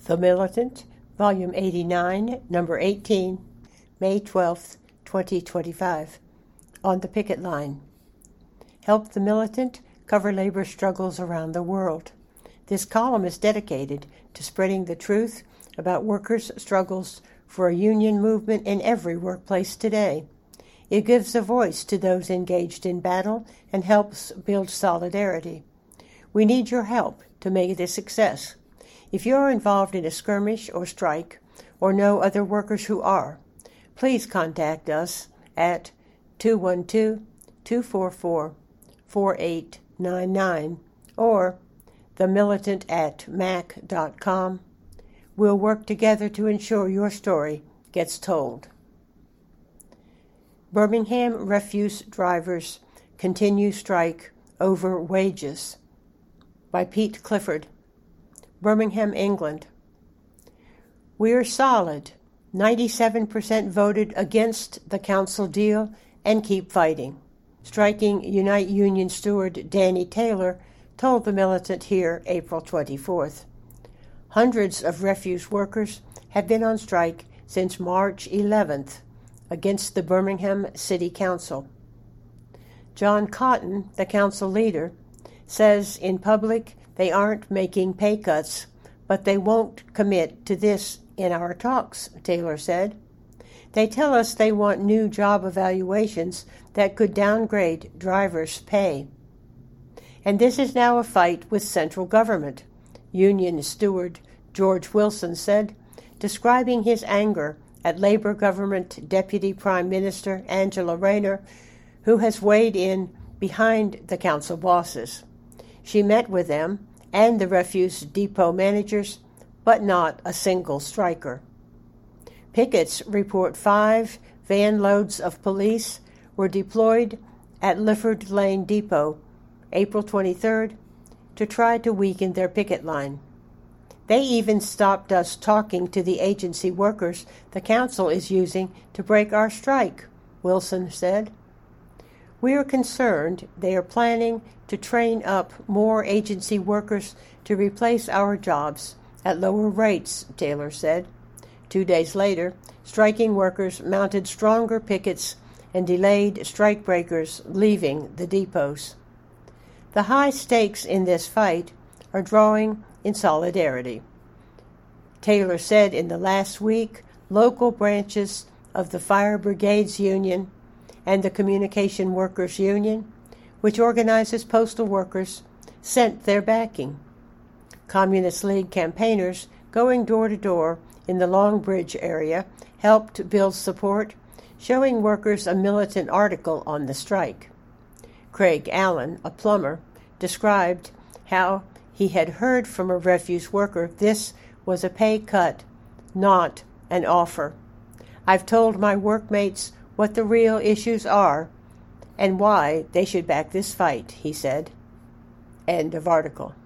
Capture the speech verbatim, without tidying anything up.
The Militant, Volume eighty-nine, Number eighteen, May twelfth, twenty twenty-five. On the Picket Line. Help the Militant cover labor struggles around the world. This column is dedicated to spreading the truth about workers' struggles for a union movement in every workplace today. It gives a voice to those engaged in battle and helps build solidarity. We need your help to make it a success. If you are involved in a skirmish or strike, or know other workers who are, please contact us at two one two, two four four, four eight nine nine or themilitant at mac dot com. We'll work together to ensure your story gets told. Birmingham refuse drivers continue strike over wages. By Pete Clifford. Birmingham, England. We're solid. ninety-seven percent voted against the council deal and keep fighting. Striking Unite Union steward Danny Taylor told the Militant here April twenty-fourth. Hundreds of refuse workers have been on strike since March eleventh against the Birmingham City Council. John Cotton, the council leader, says in public they aren't making pay cuts, but they won't commit to this in our talks, Taylor said. They tell us they want new job evaluations that could downgrade drivers' pay. And this is now a fight with central government, Union Steward George Wilson said, describing his anger at Labor Government Deputy Prime Minister Angela Rayner, who has weighed in behind the council bosses. She met with them and the refuse depot managers, but not a single striker. Pickets report five van loads of police were deployed at Lifford Lane Depot, April twenty-third, to try to weaken their picket line. They even stopped us talking to the agency workers the council is using to break our strike, Wilson said. We are concerned they are planning to train up more agency workers to replace our jobs at lower rates, Taylor said. Two days later, striking workers mounted stronger pickets and delayed strikebreakers leaving the depots. The high stakes in this fight are drawing in solidarity. Taylor said in the last week, local branches of the Fire Brigades Union and the Communication Workers Union, which organizes postal workers, sent their backing. Communist League campaigners going door to door in the Long Bridge area helped build support, showing workers a militant article on the strike. Craig Allen, a plumber, described how he had heard from a refuse worker this was a pay cut, not an offer. I've told my workmates what the real issues are and why they should back this fight, he said. End of article.